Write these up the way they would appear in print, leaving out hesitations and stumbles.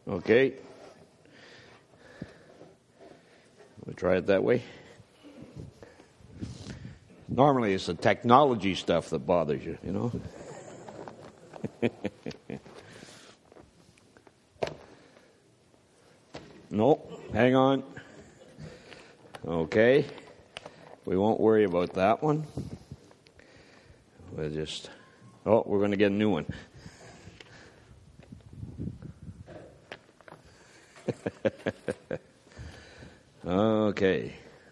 Okay. We'll try it that way. Normally it's the technology stuff that bothers you, you know. No, hang on. Okay. We won't worry about that one. We're going to get a new one. Okay.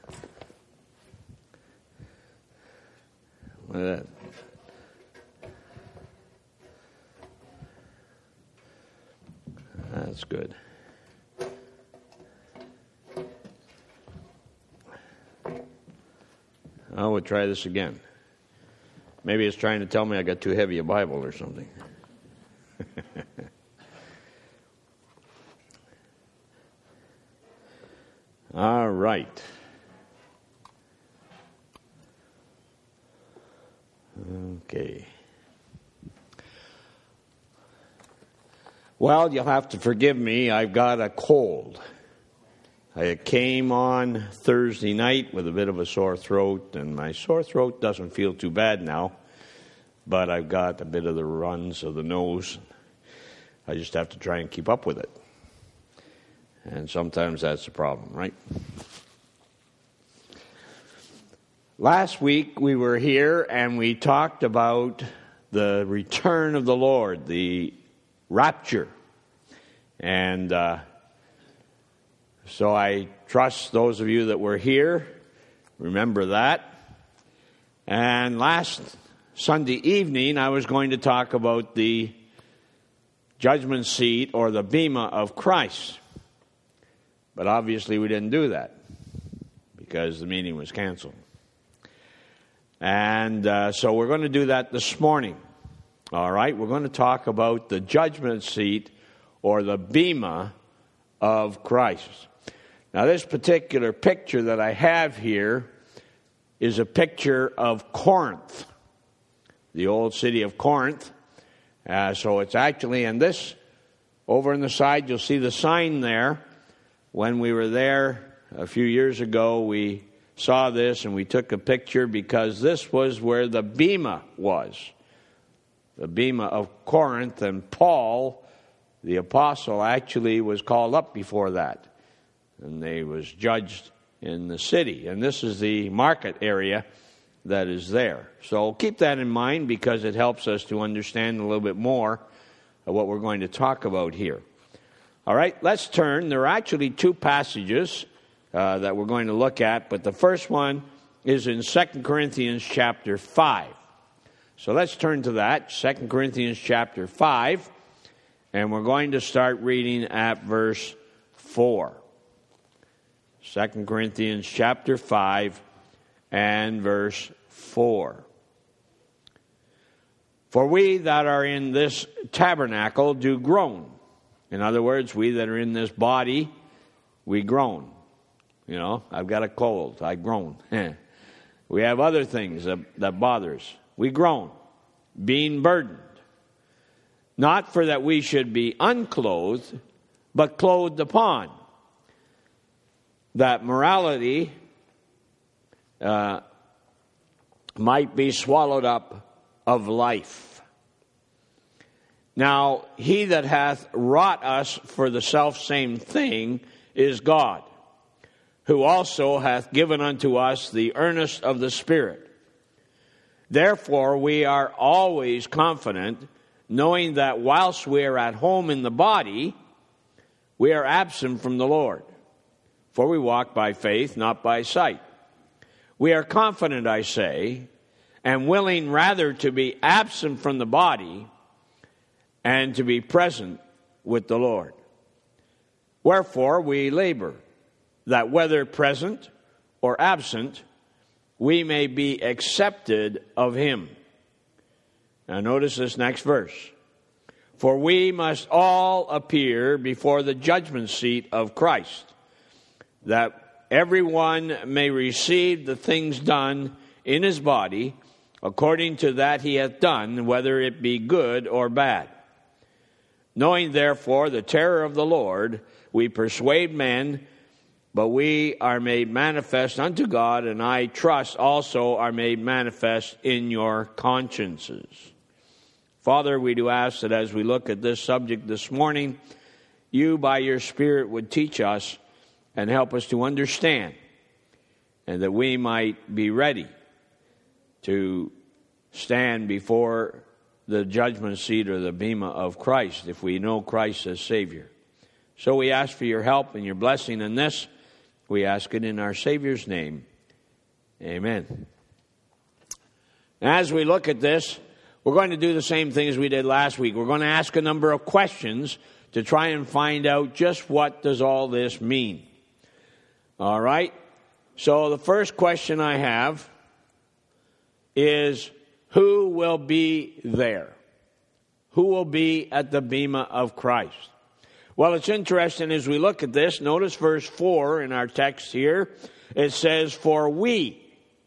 That's good. I would try this again. Maybe it's trying to tell me I got too heavy a Bible or something. All right. Okay. Well, you'll have to forgive me. I've got a cold. I came on Thursday night with a bit of a sore throat, and my sore throat doesn't feel too bad now, but I've got a bit of the runs of the nose. I just have to try and keep up with it. And sometimes that's the problem, right? Last week we were here and we talked about the return of the Lord, the rapture. And so I trust those of you that were here remember that. And last Sunday evening I was going to talk about the judgment seat or the bema of Christ. But obviously we didn't do that because the meeting was canceled. And so we're going to do that this morning. All right, we're going to talk about the judgment seat or the bema of Christ. Now this particular picture that I have here is a picture of Corinth, the old city of Corinth. So it's actually in this, over on the side, you'll see the sign there. When we were there a few years ago, we saw this and we took a picture because this was where the bema was. The bema of Corinth, and Paul, the apostle, actually was called up before that. And they was judged in the city. And this is the market area that is there. So keep that in mind because it helps us to understand a little bit more of what we're going to talk about here. All right, let's turn. There are actually two passages that we're going to look at, but the first one is in 2 Corinthians chapter 5. So let's turn to that, 2 Corinthians chapter 5, and we're going to start reading at verse 4. 2 Corinthians chapter 5 and verse 4. For we that are in this tabernacle do groan. In other words, we that are in this body, we groan. You know, I've got a cold, I groan. We have other things that bother us. We groan, being burdened. Not for that we should be unclothed, but clothed upon. That morality might be swallowed up of life. Now, he that hath wrought us for the selfsame thing is God, who also hath given unto us the earnest of the Spirit. Therefore we are always confident, knowing that whilst we are at home in the body, we are absent from the Lord. For we walk by faith, not by sight. We are confident, I say, and willing rather to be absent from the body and to be present with the Lord. Wherefore we labor, that whether present or absent, we may be accepted of him. Now notice this next verse. For we must all appear before the judgment seat of Christ, that everyone may receive the things done in his body, according to that he hath done, whether it be good or bad. Knowing therefore the terror of the Lord, we persuade men, but we are made manifest unto God, and I trust also are made manifest in your consciences. Father, we do ask that as we look at this subject this morning, you by your Spirit would teach us and help us to understand, and that we might be ready to stand before the judgment seat or the bema of Christ if we know Christ as Savior. So we ask for your help and your blessing in this. We ask it in our Savior's name. Amen. As we look at this, we're going to do the same thing as we did last week. We're going to ask a number of questions to try and find out just what does all this mean. All right? So the first question I have is, who will be there? Who will be at the bema of Christ? Well, it's interesting as we look at this. Notice verse 4 in our text here. It says, for we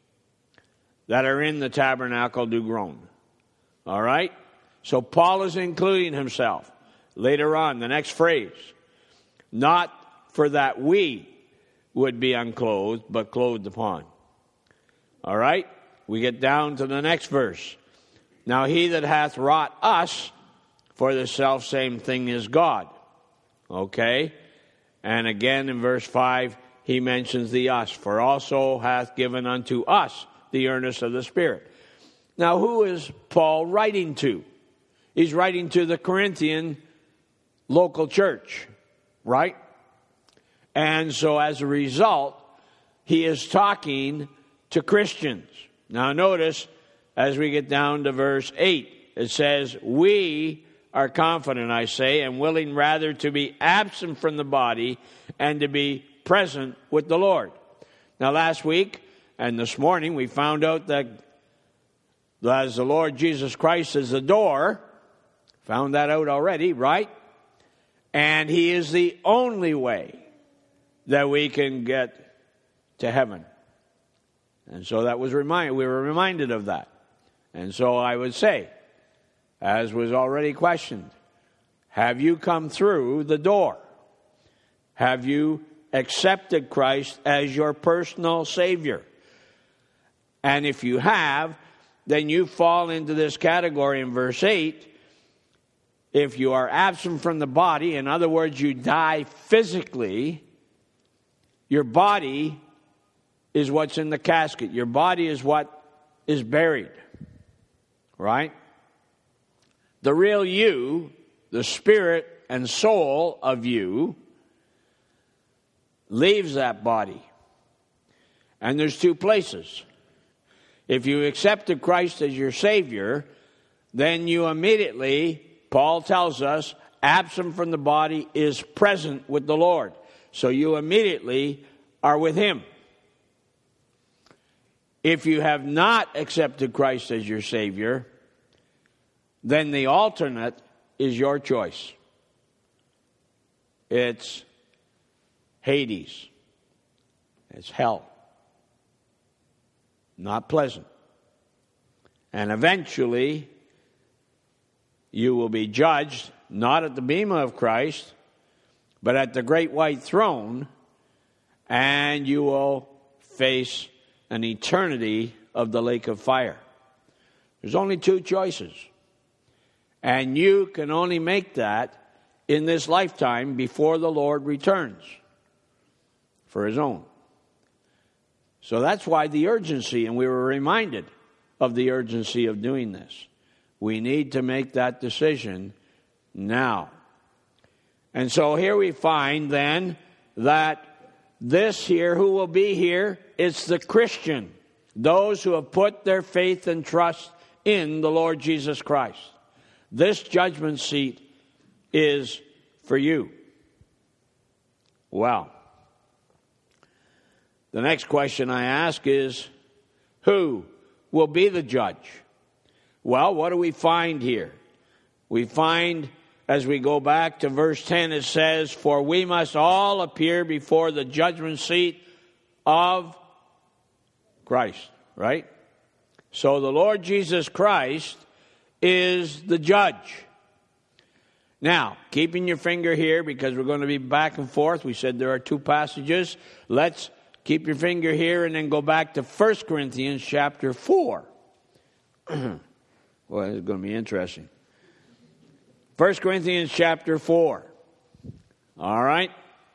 that are in the tabernacle do groan. All right? So Paul is including himself. Later on, the next phrase. Not for that we would be unclothed, but clothed upon. All right? We get down to the next verse. Now he that hath wrought us for the selfsame thing is God. Okay? And again in verse 5, he mentions the us. For also hath given unto us the earnest of the Spirit. Now who is Paul writing to? He's writing to the Corinthian local church. Right? And so as a result, he is talking to Christians. Now notice, as we get down to verse 8, it says, we are confident, I say, and willing rather to be absent from the body and to be present with the Lord. Now last week and this morning we found out that as the Lord Jesus Christ is the door, found that out already, right? And he is the only way that we can get to heaven. And so that was we were reminded of that. And so I would say, as was already questioned, have you come through the door? Have you accepted Christ as your personal Savior? And if you have, then you fall into this category in verse 8. If you are absent from the body, in other words, you die physically, your body is what's in the casket. Your body is what is buried. Right? The real you, the spirit and soul of you, leaves that body. And there's two places. If you accepted Christ as your Savior, then you immediately, Paul tells us, absent from the body is present with the Lord. So you immediately are with Him. If you have not accepted Christ as your Savior, then the alternate is your choice. It's Hades. It's hell. Not pleasant. And eventually, you will be judged, not at the bema of Christ, but at the great white throne, and you will face an eternity of the lake of fire. There's only two choices. And you can only make that in this lifetime before the Lord returns for His own. So that's why the urgency, and we were reminded of the urgency of doing this. We need to make that decision now. And so here we find then that this here, who will be here, it's the Christian, those who have put their faith and trust in the Lord Jesus Christ. This judgment seat is for you. Well, the next question I ask is, who will be the judge? Well, what do we find here? We find, as we go back to verse 10, it says, for we must all appear before the judgment seat of Christ, right? So the Lord Jesus Christ is the judge. Now, keeping your finger here because we're going to be back and forth. We said there are two passages. Let's keep your finger here and then go back to 1 Corinthians chapter 4. Well, it's going to be interesting. 1 Corinthians chapter 4. All right.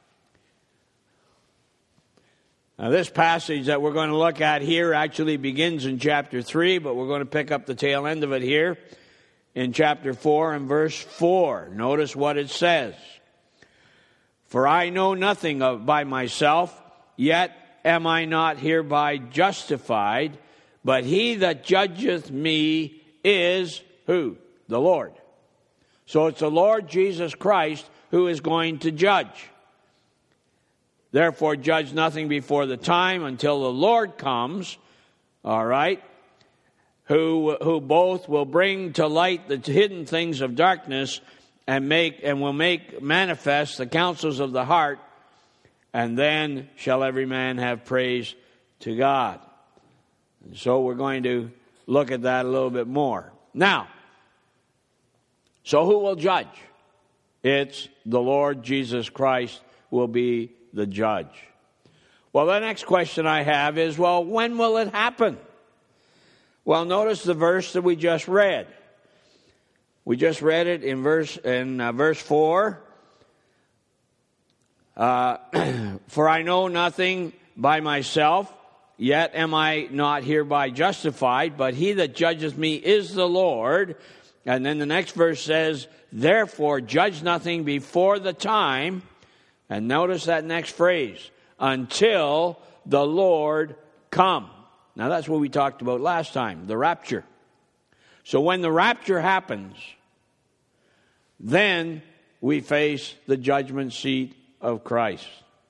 Now, this passage that we're going to look at here actually begins in chapter 3, but we're going to pick up the tail end of it here in chapter 4 and verse 4. Notice what it says. For I know nothing by myself, yet am I not hereby justified, but he that judgeth me is who? The Lord. So it's the Lord Jesus Christ who is going to judge. Therefore, judge nothing before the time until the Lord comes, all right, who both will bring to light the hidden things of darkness and will make manifest the counsels of the heart, and then shall every man have praise to God. And so we're going to look at that a little bit more. Now, so who will judge? It's the Lord Jesus Christ will be the judge. Well, the next question I have is, well, when will it happen? Well, notice the verse that we just read. We just read it in verse 4. For I know nothing by myself, yet am I not hereby justified, but he that judgeth me is the Lord. And then the next verse says, therefore judge nothing before the time. And notice that next phrase, until the Lord come. Now that's what we talked about last time, the rapture. So when the rapture happens, then we face the judgment seat of Christ.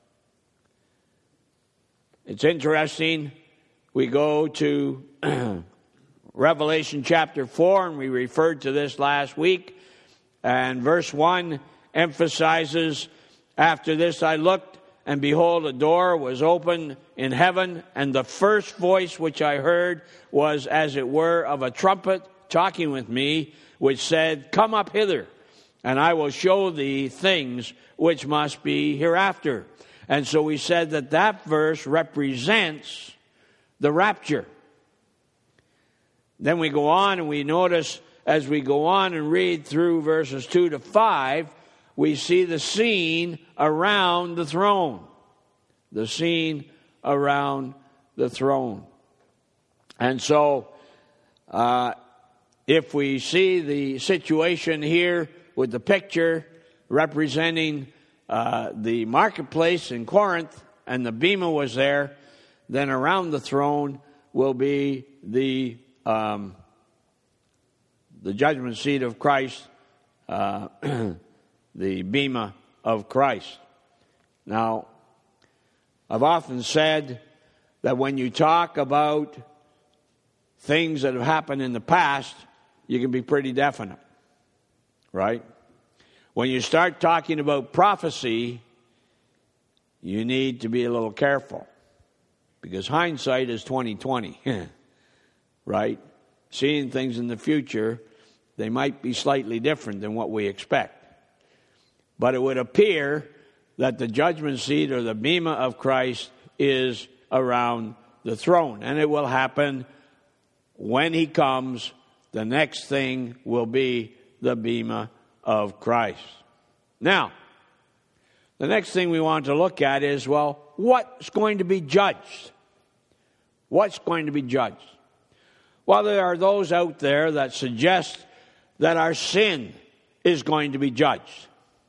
It's interesting. We go to Revelation chapter 4, and we referred to this last week. And verse 1 emphasizes, after this I looked, and behold, a door was opened in heaven, and the first voice which I heard was as it were of a trumpet talking with me, which said, come up hither, and I will show thee things which must be hereafter. And so we said that verse represents the rapture. Then we go on and we notice as we go on and read through verses 2 to 5, we see the scene around the throne. The scene around the throne. And so, if we see the situation here with the picture representing the marketplace in Corinth, and the bema was there, then around the throne will be the judgment seat of Christ, the bema of Christ. Now, I've often said that when you talk about things that have happened in the past, you can be pretty definite, right? When you start talking about prophecy, you need to be a little careful, because hindsight is 20/20, right? Seeing things in the future, they might be slightly different than what we expect. But it would appear that the judgment seat or the bema of Christ is around the throne. And it will happen when he comes. The next thing will be the bema of Christ. Now, the next thing we want to look at is, well, what's going to be judged? What's going to be judged? Well, there are those out there that suggest that our sin is going to be judged.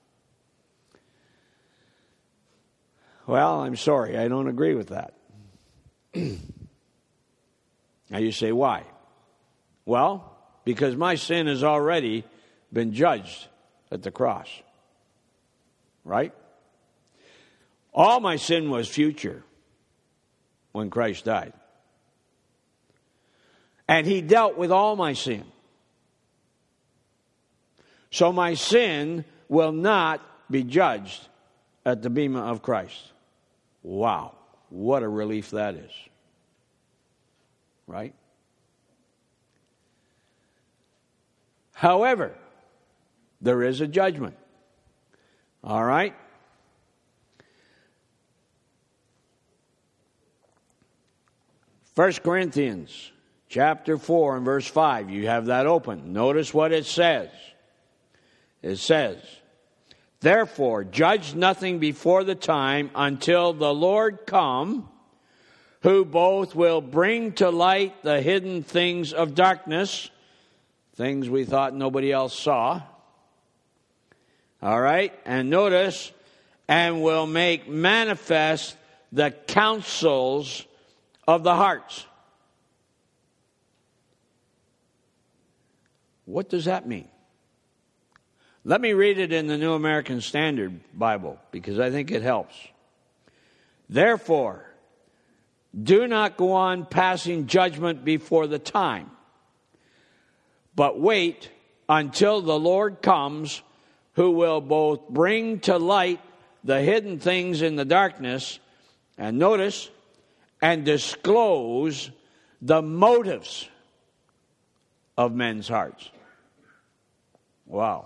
Well, I'm sorry, I don't agree with that. Now you say, why? Well, because my sin has already been judged at the cross. Right? All my sin was future when Christ died. And he dealt with all my sin. So my sin will not be judged at the bema of Christ. Wow, what a relief that is. Right? there is a judgment. All right? First Corinthians chapter 4 and verse 5. You have that open. Notice what it says. It says, therefore, judge nothing before the time until the Lord come, who both will bring to light the hidden things of darkness, things we thought nobody else saw. All right? And notice, and will make manifest the counsels of the hearts. What does that mean? Let me read it in the New American Standard Bible, because I think it helps. Therefore, do not go on passing judgment before the time, but wait until the Lord comes, who will both bring to light the hidden things in the darkness, and notice, and disclose the motives of men's hearts. Wow.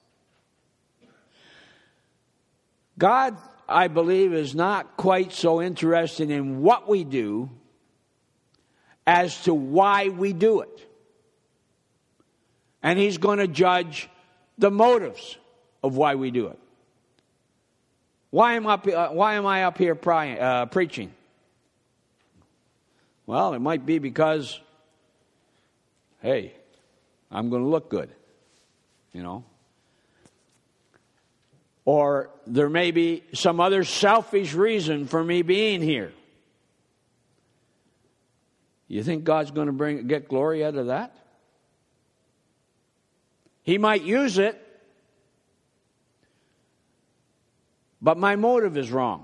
God, I believe, is not quite so interested in what we do as to why we do it. And He's going to judge the motives of why we do it. Why am I up here preaching? Well, it might be because, hey, I'm going to look good, you know. Or there may be some other selfish reason for me being here. You think God's going to get glory out of that? He might use it, but my motive is wrong.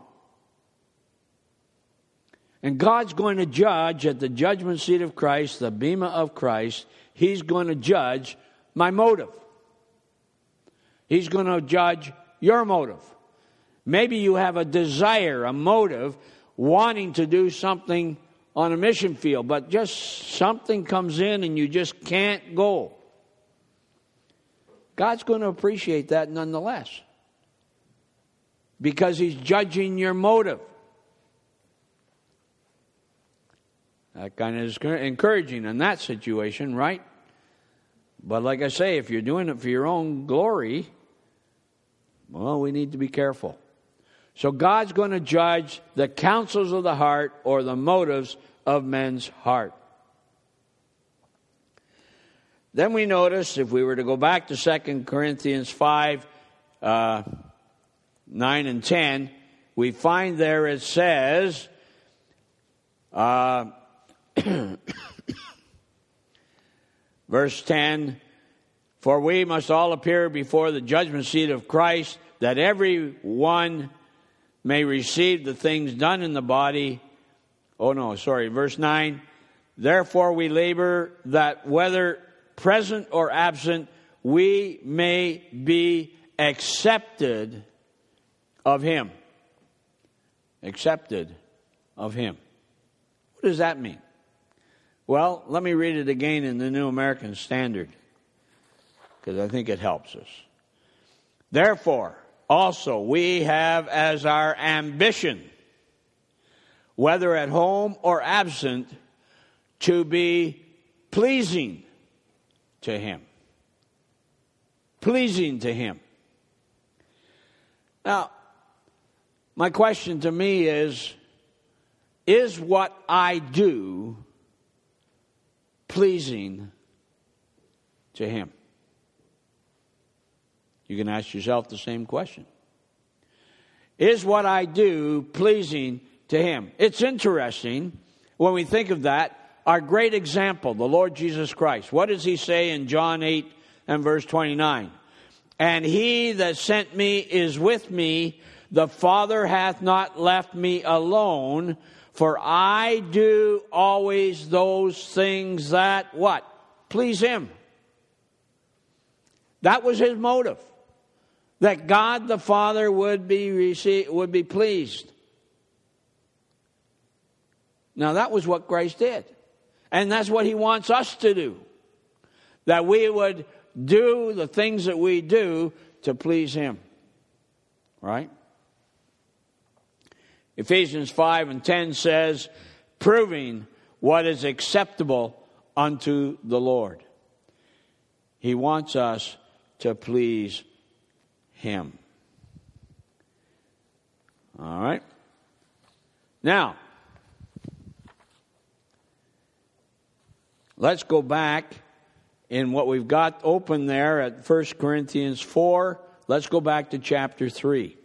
And God's going to judge at the judgment seat of Christ, the bema of Christ. He's going to judge my motive. He's going to judge your motive. Maybe you have a desire, a motive, wanting to do something on a mission field, but just something comes in and you just can't go. God's going to appreciate that nonetheless, because He's judging your motive. That kind of is encouraging in that situation, right? But like I say, if you're doing it for your own glory, well, we need to be careful. So God's going to judge the counsels of the heart, or the motives of men's heart. Then we notice, if we were to go back to 2 Corinthians 5, 9 and 10, we find there it says, verse 10, for we must all appear before the judgment seat of Christ, that every one may receive the things done in the body. Verse 9, therefore we labor that whether present or absent, we may be accepted of Him. Accepted of Him. What does that mean? Well, let me read it again in the New American Standard, because I think it helps us. Therefore, also we have as our ambition, whether at home or absent, to be pleasing to Him. Pleasing to Him. Now, my question to me is what I do pleasing to Him? You can ask yourself the same question. Is what I do pleasing to Him? It's interesting when we think of that. Our great example, the Lord Jesus Christ. What does He say in John 8 and verse 29? And He that sent me is with me. The Father hath not left me alone, for I do always those things that, what? Please Him. That was His motive. That God the Father would be pleased. Now that was what Christ did. And that's what He wants us to do. That we would do the things that we do to please Him. Right? Ephesians 5:10 says, proving what is acceptable unto the Lord. He wants us to please Him. All right? Now, let's go back in what we've got open there at 1 Corinthians 4. Let's go back to chapter 3.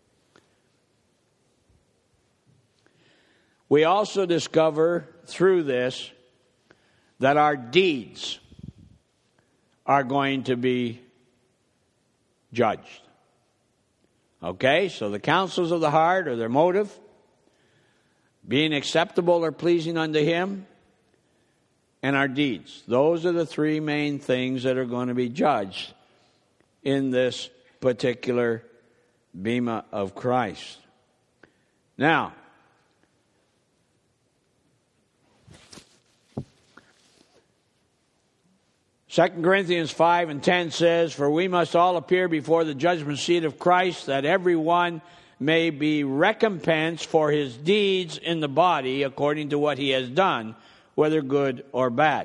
We also discover through this that our deeds are going to be judged. Okay, so the counsels of the heart or their motive, being acceptable or pleasing unto Him, and our deeds. Those are the three main things that are going to be judged in this particular bema of Christ. Now, 2 Corinthians 5:10 says, for we must all appear before the judgment seat of Christ, that every one may be recompensed for his deeds in the body according to what he has done, whether good or bad.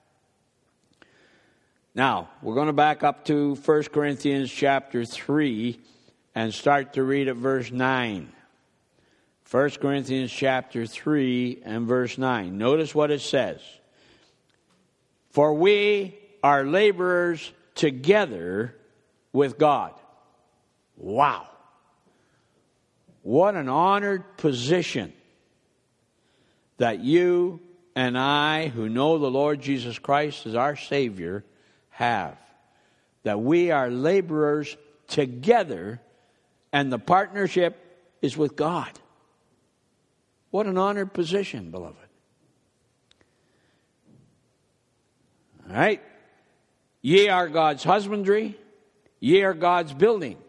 Now, we're going to back up to 1 Corinthians chapter 3 and start to read at verse 9. 1 Corinthians chapter 3 and verse 9. Notice what it says. For we are laborers together with God. Wow. What an honored position that you and I, who know the Lord Jesus Christ as our Savior, have. That we are laborers together, and the partnership is with God. What an honored position, beloved. All right. Ye are God's husbandry, ye are God's building.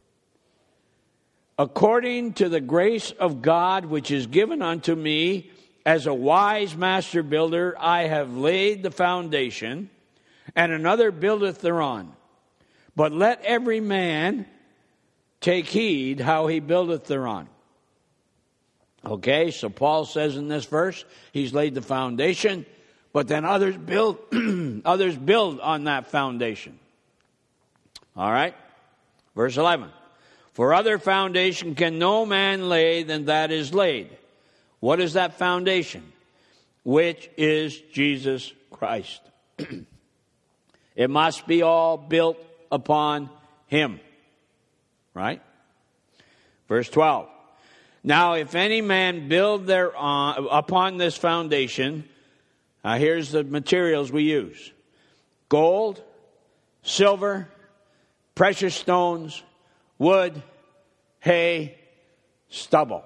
According to the grace of God which is given unto me, as a wise master builder, I have laid the foundation, and another buildeth thereon. But let every man take heed how he buildeth thereon. Okay, so Paul says in this verse, he's laid the foundation, but then others build others build on that foundation. All right? Verse 11. For other foundation can no man lay than that is laid. What is that foundation? Which is Jesus Christ. It must be all built upon Him. Right? Verse 12. Now if any man build thereon upon this foundation, here's the materials we use. Gold, silver, precious stones, wood, hay, stubble.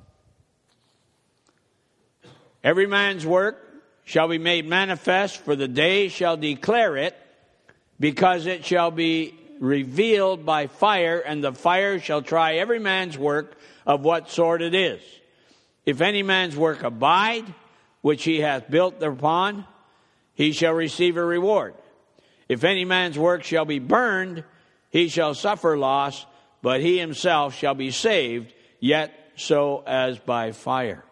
Every man's work shall be made manifest, for the day shall declare it, because it shall be revealed by fire, and the fire shall try every man's work of what sort it is. If any man's work abide, which he hath built thereupon, he shall receive a reward. If any man's work shall be burned, he shall suffer loss, but he himself shall be saved, yet so as by fire.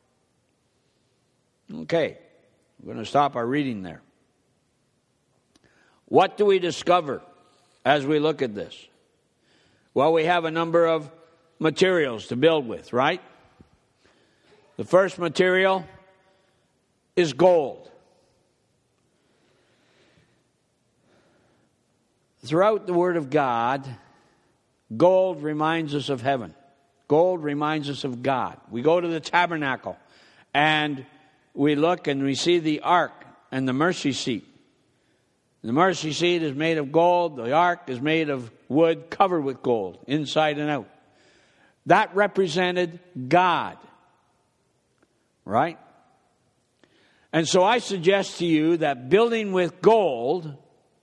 Okay, we're going to stop our reading there. What do we discover as we look at this? Well, we have a number of materials to build with, right? The first material is gold. Throughout the Word of God, gold reminds us of heaven. Gold reminds us of God. We go to the tabernacle and we look and we see the ark and the mercy seat. The mercy seat is made of gold. The ark is made of wood covered with gold, inside and out. That represented God. Right? And so I suggest to you that building with gold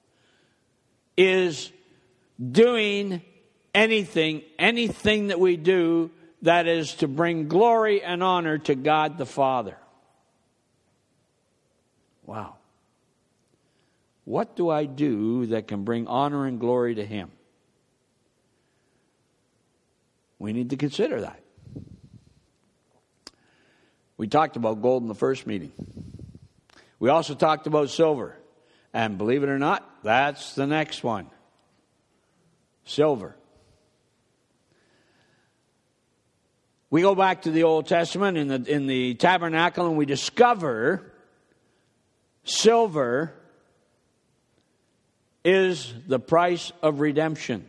is doing anything that we do that is to bring glory and honor to God the Father. Wow. What do I do that can bring honor and glory to Him? We need to consider that. We talked about gold in the first meeting. We also talked about silver. And believe it or not, that's the next one. Silver. We go back to the Old Testament in the tabernacle, and we discover silver is the price of redemption.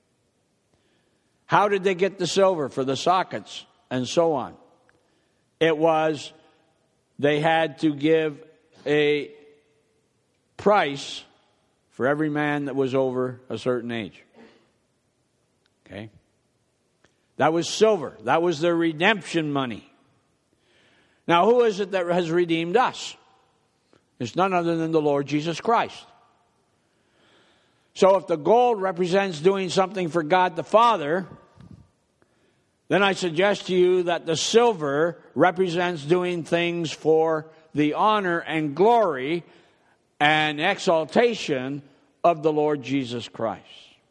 How did they get the silver? For the sockets and so on. It was, they had to give a price for every man that was over a certain age. Okay? That was silver. That was their redemption money. Now, who is it that has redeemed us? It's none other than the Lord Jesus Christ. So if the gold represents doing something for God the Father, then I suggest to you that the silver represents doing things for the honor and glory and exaltation of the Lord Jesus Christ.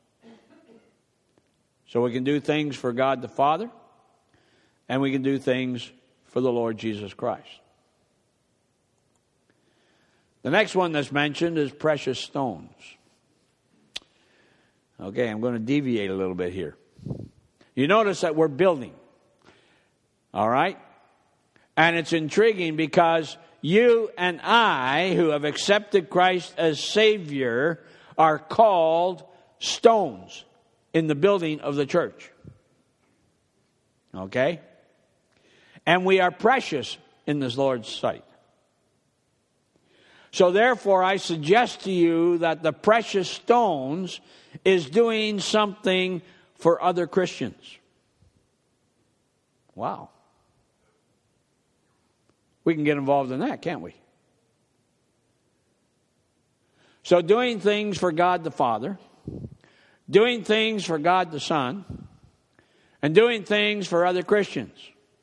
So we can do things for God the Father, and we can do things for the Lord Jesus Christ. The next one that's mentioned is precious stones. Okay, I'm going to deviate a little bit here. You notice that we're building. All right? And it's intriguing because you and I, who have accepted Christ as Savior, are called stones in the building of the church. Okay? And we are precious in the Lord's sight. So therefore, I suggest to you that the precious stones is doing something for other Christians. Wow. We can get involved in that, can't we? So doing things for God the Father, doing things for God the Son, and doing things for other Christians.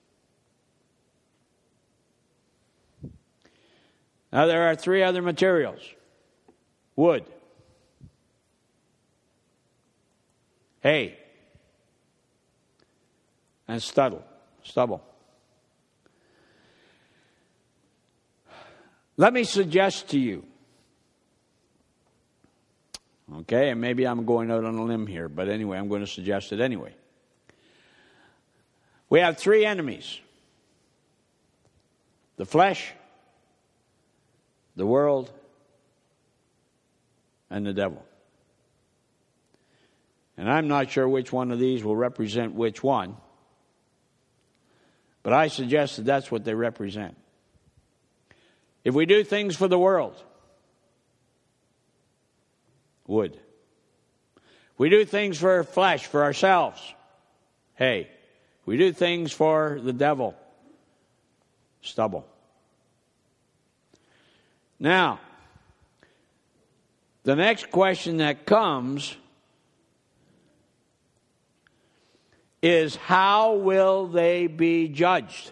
Now there are three other materials. Wood, hay, and stubble. Let me suggest to you, okay, and maybe I'm going out on a limb here, but anyway, I'm going to suggest it anyway. We have three enemies: the flesh, the world, and the devil. And I'm not sure which one of these will represent which one, but I suggest that that's what they represent. If we do things for the world, wood. If we do things for flesh, for ourselves, hay. If we do things for the devil, stubble. Now, the next question that comes is, how will they be judged?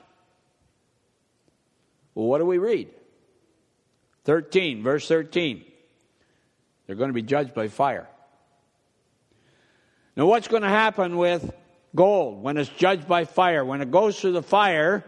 Well, what do we read? 13, verse 13. They're going to be judged by fire. Now, what's going to happen with gold when it's judged by fire? When it goes through the fire,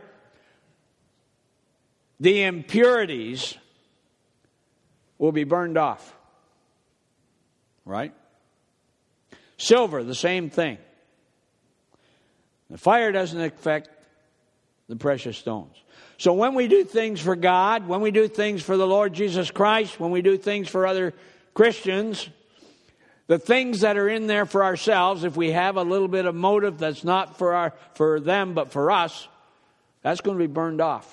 the impurities will be burned off. Right? Silver, the same thing. The fire doesn't affect the precious stones. So when we do things for God, when we do things for the Lord Jesus Christ, when we do things for other Christians, the things that are in there for ourselves, if we have a little bit of motive that's not for them but for us, that's going to be burned off.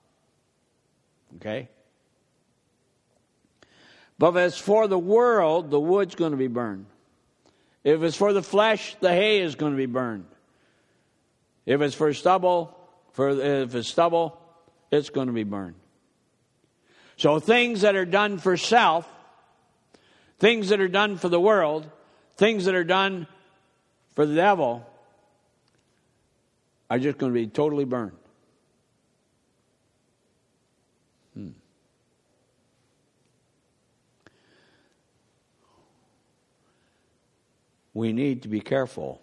Okay? But if it's for the world, the wood's going to be burned. If it's for the flesh, the hay is going to be burned. If it's for stubble, it's going to be burned. So things that are done for self, things that are done for the world, things that are done for the devil, are just going to be totally burned. we need to be careful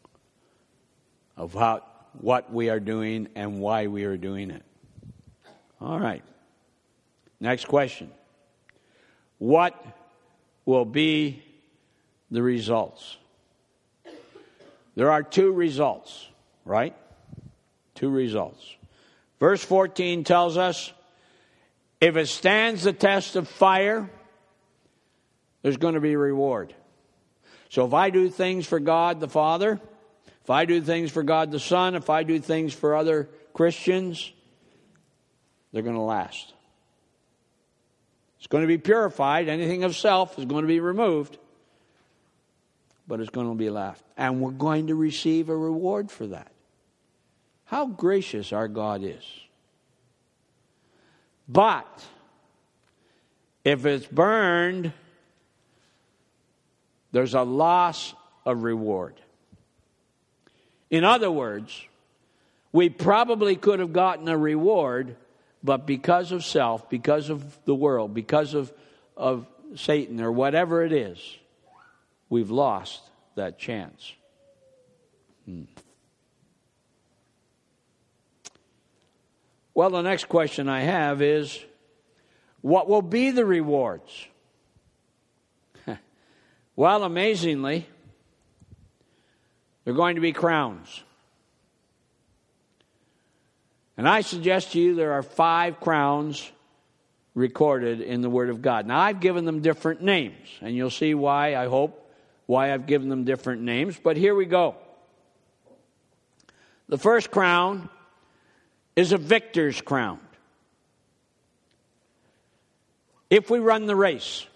of what we are doing and why we are doing it. All right. Next question. What will be the results? There are two results, right? Two results. Verse 14 tells us, if it stands the test of fire, there's going to be reward. So if I do things for God the Father, if I do things for God the Son, if I do things for other Christians, they're going to last. It's going to be purified. Anything of self is going to be removed. But it's going to be left. And we're going to receive a reward for that. How gracious our God is. But if it's burned, there's a loss of reward. In other words, we probably could have gotten a reward, but because of self, because of the world, because of Satan or whatever it is, we've lost that chance. Well, the next question I have is, what will be the rewards? Well, amazingly, they're going to be crowns. And I suggest to you there are 5 crowns recorded in the Word of God. Now, I've given them different names, and you'll see why, I hope, why I've given them different names. But here we go. The first crown is a victor's crown. If we run the race,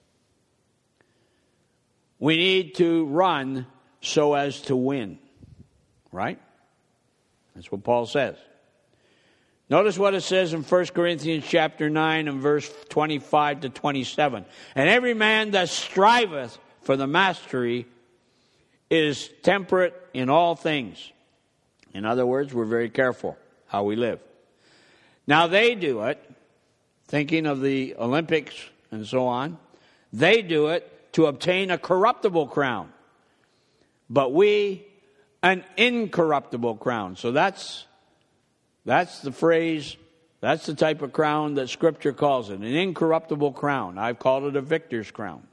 we need to run so as to win. Right? That's what Paul says. Notice what it says in 1 Corinthians chapter 9 and verse 25 to 27. And every man that striveth for the mastery is temperate in all things. In other words, we're very careful how we live. Now they do it, thinking of the Olympics and so on, they do it to obtain a corruptible crown. But we, an incorruptible crown. So that's the phrase, that's the type of crown that Scripture calls it, an incorruptible crown. I've called it a victor's crown.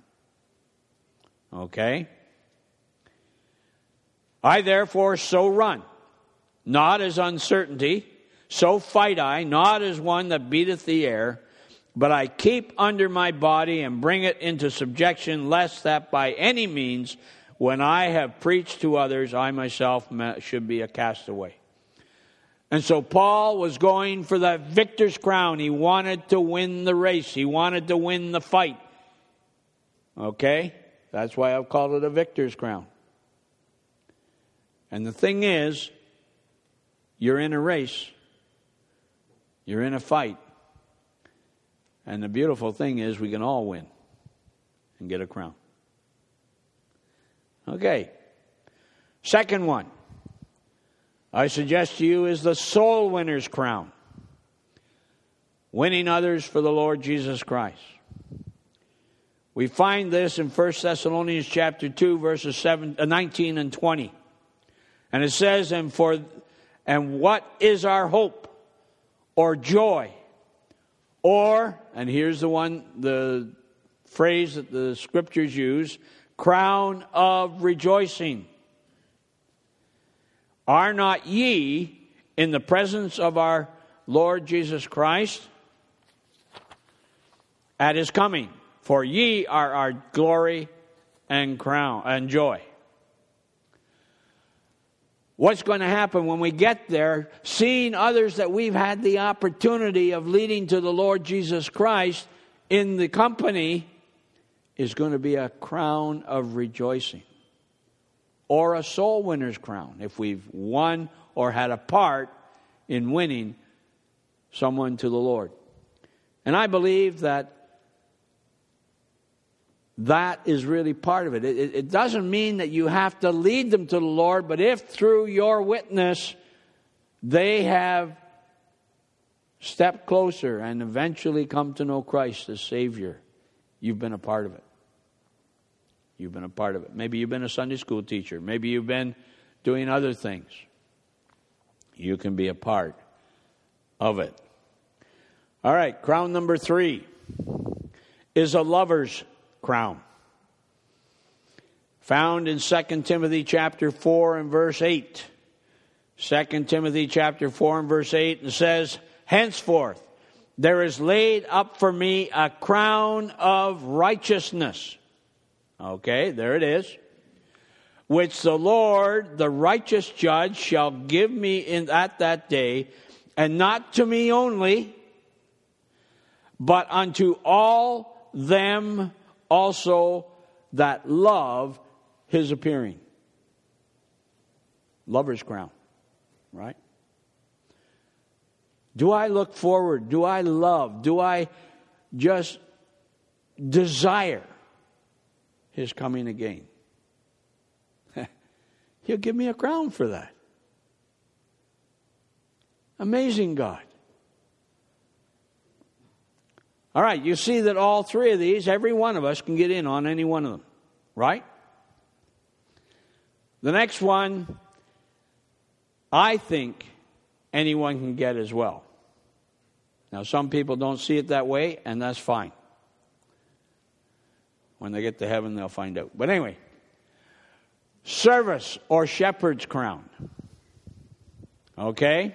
Okay? I therefore so run, not as uncertainty, so fight I, not as one that beateth the air, but I keep under my body and bring it into subjection, lest that by any means, when I have preached to others, I myself should be a castaway. And so Paul was going for that victor's crown. He wanted to win the race. He wanted to win the fight. Okay? That's why I've called it a victor's crown. And the thing is, you're in a race. You're in a fight. And the beautiful thing is we can all win and get a crown. Okay. Second one I suggest to you is the soul winner's crown. Winning others for the Lord Jesus Christ. We find this in 1 Thessalonians chapter 2, verses 19 and 20. And it says, and what is our hope or joy? Or, and here's the phrase that the Scriptures use, crown of rejoicing. Are not ye in the presence of our Lord Jesus Christ at his coming? For ye are our glory and crown and joy. What's going to happen when we get there, seeing others that we've had the opportunity of leading to the Lord Jesus Christ in the company, is going to be a crown of rejoicing. Or a soul winner's crown, if we've won or had a part in winning someone to the Lord. And I believe that is really part of it. It doesn't mean that you have to lead them to the Lord, but if through your witness they have stepped closer and eventually come to know Christ as Savior, you've been a part of it. You've been a part of it. Maybe you've been a Sunday school teacher. Maybe you've been doing other things. You can be a part of it. All right, crown number 3 is a lover's crown. Found in 2 Timothy chapter 4 and verse 8. 2 Timothy chapter 4 and verse 8, it says, henceforth there is laid up for me a crown of righteousness. Okay, there it is. Which the Lord, the righteous judge, shall give me at that day, and not to me only, but unto all them also that love his appearing. Lover's crown, right? Do I look forward? Do I love? Do I just desire his coming again? He'll give me a crown for that. Amazing God. All right, you see that all 3 of these, every one of us can get in on any one of them, right? The next one, I think anyone can get as well. Now, some people don't see it that way, and that's fine. When they get to heaven, they'll find out. But anyway, service or shepherd's crown. Okay?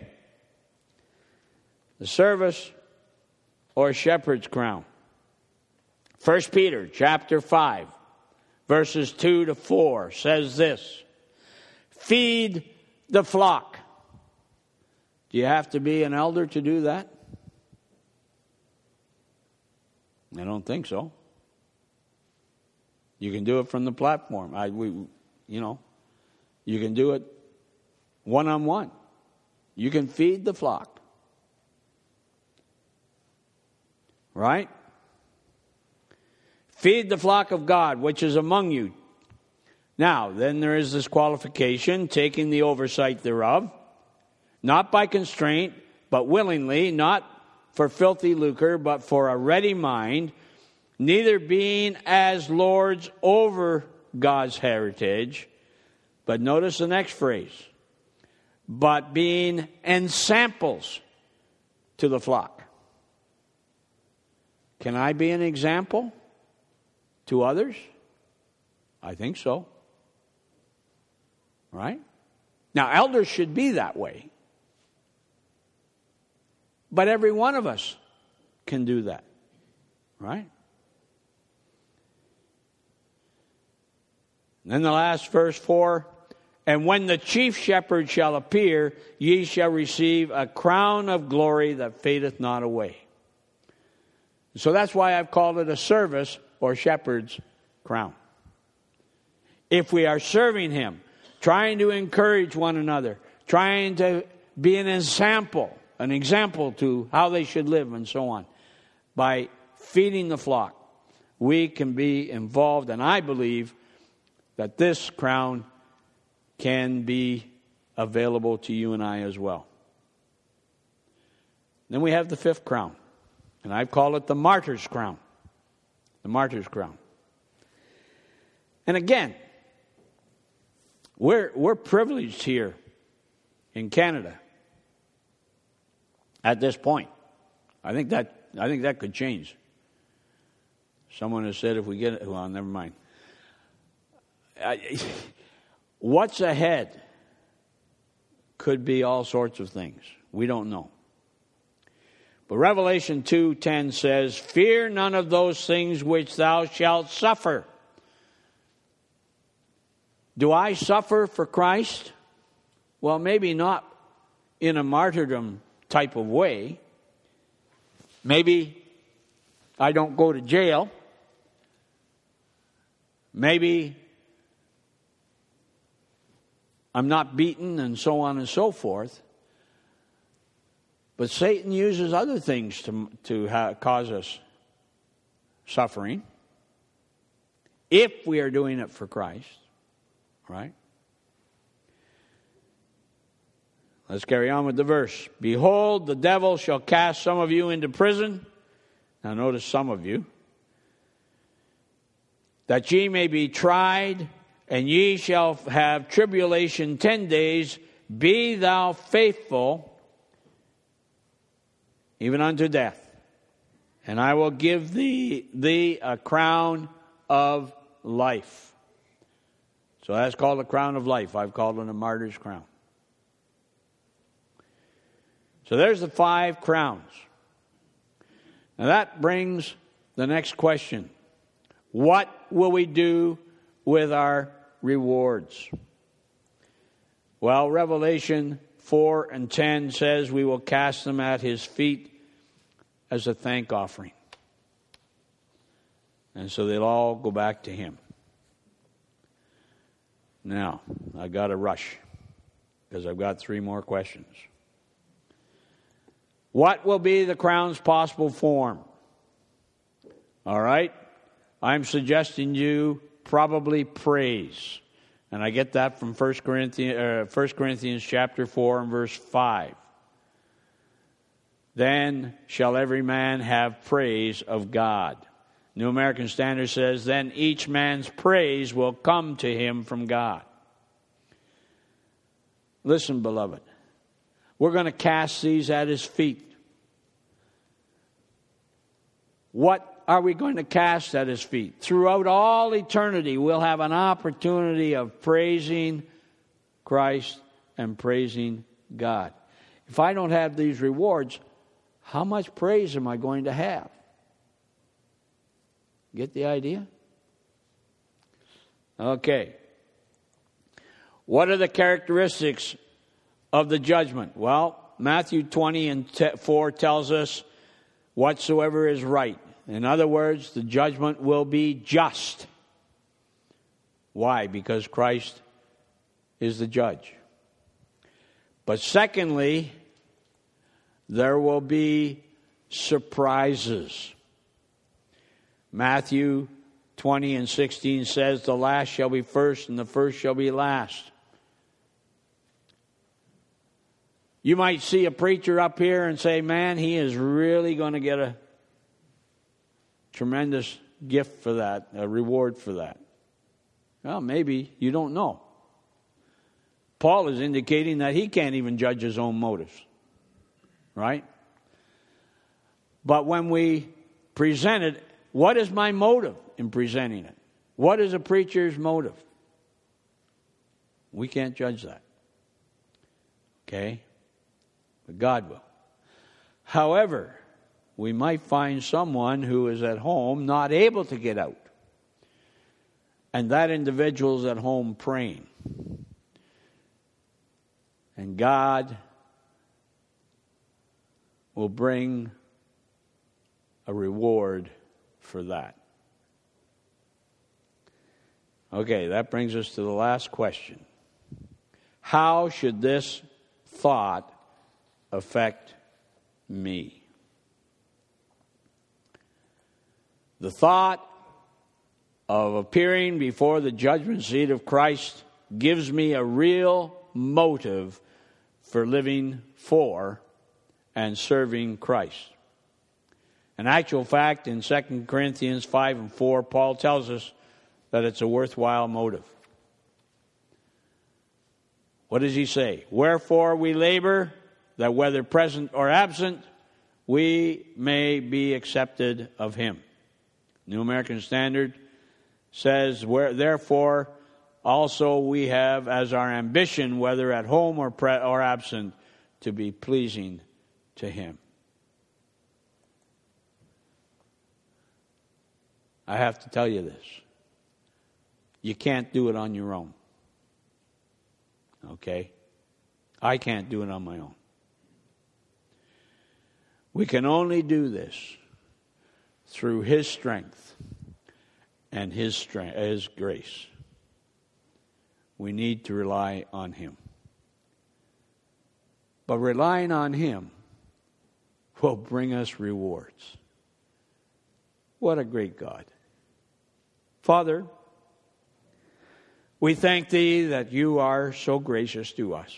The service or shepherd's crown. 1 Peter chapter 5, verses 2 to 4 says this. Feed the flock. Do you have to be an elder to do that? I don't think so. You can do it from the platform. You can do it one-on-one. You can feed the flock. Right? Feed the flock of God, which is among you. Now, then there is this qualification, taking the oversight thereof, not by constraint, but willingly, not for filthy lucre, but for a ready mind, neither being as lords over God's heritage, but notice the next phrase, but being ensamples to the flock. Can I be an example to others? I think so. Right? Now, elders should be that way. But every one of us can do that. Right? And then the last verse 4, and when the chief shepherd shall appear, ye shall receive a crown of glory that fadeth not away. So that's why I've called it a service or shepherd's crown. If we are serving him, trying to encourage one another, trying to be an example to how they should live and so on, by feeding the flock, we can be involved, and I believe that this crown can be available to you and I as well. Then we have the 5th crown, and I've called it the martyr's crown. The martyr's crown. And again, we're privileged here in Canada at this point. I think that could change. Someone has said if we get it, well, never mind. What's ahead could be all sorts of things. We don't know. But Revelation 2:10 says, fear none of those things which thou shalt suffer. Do I suffer for Christ? Well, maybe not in a martyrdom type of way. Maybe I don't go to jail. Maybe I'm not beaten and so on and so forth. But Satan uses other things to cause us suffering if we are doing it for Christ. Right? Let's carry on with the verse. Behold, the devil shall cast some of you into prison. Now notice some of you. that ye may be tried, and ye shall have tribulation 10 days. Be thou faithful, even unto death, and I will give thee a crown of life. So that's called a crown of life. I've called it a martyr's crown. So there's the 5 crowns. Now that brings the next question. What will we do with our rewards? Well, Revelation 4 and 10 says we will cast them at his feet as a thank offering. And so they'll all go back to him. Now, I got to rush because I've got 3 more questions. What will be the crown's possible form? All right? I'm suggesting you probably praise. And I get that from 1 Corinthians chapter 4 and verse 5. Then shall every man have praise of God. New American Standard says, then each man's praise will come to him from God. Listen, beloved, we're going to cast these at his feet. What are we going to cast at his feet? Throughout all eternity, we'll have an opportunity of praising Christ and praising God. If I don't have these rewards, how much praise am I going to have? Get the idea? Okay. What are the characteristics of the judgment? Well, Matthew 20 and 4 tells us whatsoever is right. In other words, the judgment will be just. Why? Because Christ is the judge. But secondly, there will be surprises. Matthew 20 and 16 says, the last shall be first and the first shall be last. You might see a preacher up here and say, man, he is really going to get a tremendous gift for that, a reward for that. Well, maybe you don't know. Paul is indicating that he can't even judge his own motives. Right? But when we present it, what is my motive in presenting it? What is a preacher's motive? We can't judge that. Okay? But God will. However, we might find someone who is at home not able to get out. And that individual is at home praying. And God will bring a reward for that. Okay, that brings us to the last question. How should this thought affect me? The thought of appearing before the judgment seat of Christ gives me a real motive for living for and serving Christ. In actual fact, in 2 Corinthians 5 and 4, Paul tells us that it's a worthwhile motive. What does he say? Wherefore we labor, that whether present or absent, we may be accepted of him. New American Standard says, therefore also we have as our ambition, whether at home or absent, to be pleasing to him. I have to tell you this. You can't do it on your own. Okay? I can't do it on my own. We can only do this through his strength and his grace. We need to rely on him. But relying on him will bring us rewards. What a great God. Father, we thank thee that you are so gracious to us.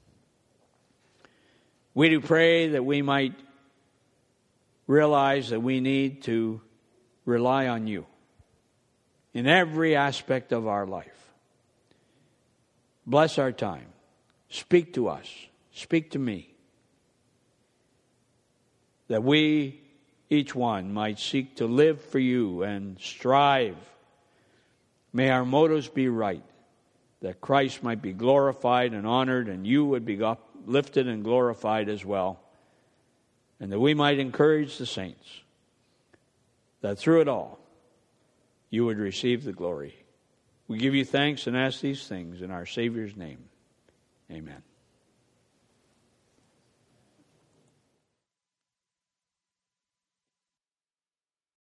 We do pray that we might realize that we need to rely on you. in every aspect of our life. Bless our time. Speak to us. Speak to me. That we, each one, might seek to live for you and strive. May our motives be right, that Christ might be glorified and honored, and you would be lifted and glorified as well. And that we might encourage the saints, that through it all, you would receive the glory. We give you thanks and ask these things in our Savior's name. Amen.